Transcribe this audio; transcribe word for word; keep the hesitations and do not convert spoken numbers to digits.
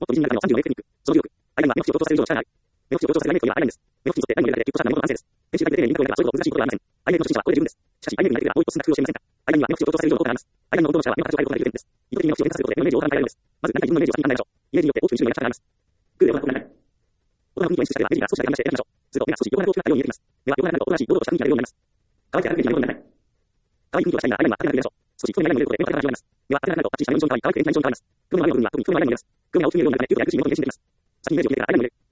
もっと美人になるためのさんじゅうのテクニック。そのじゅうろく。相手には目の縁を強調させる以上の力がある。目の縁を強調させられないというのはあらないんです。目の縁に沿って相手のやり方で急行した何者の男性です。編集だけで丁寧に見た上ではそういうことを難しいことではありません。相手の初心者はこれで十分です。しかし、相手になり手がこういうと進学をしていませんか。相手には目の縁を強調させる以上の効果があります。相手の能動者は目の形を変えることができるです。意図的に目の縁を変化することで目のイメージを大幅に変えられるのです。まず、何か自分のイメージを先に考えましょう。イメージによって大きく種類のやり方があります。グーで行うことになる。大人の雰囲気を演出したりは、目尻が少しだけ離して選びましょう。すると、目が少し横長く大きくなったように見えてきます。目は横長になると、大人らしい堂々とした雰囲気が出るようになります。可愛くて明るい雰囲気になるようになる。可愛い雰囲気を出したいなら、相手には明るいなるでしょう。少し太めの眼鏡を入れることで目の形が始まります。目は明るくなると、パッチリしたように変わり、可愛くて演技上に変わります。黒目の青い部分は特に黒目の青い部分です。黒目が大きく見えるようになると、より明るくし、色の見えるようになります。先にイメージを入れてから相手にも入れる。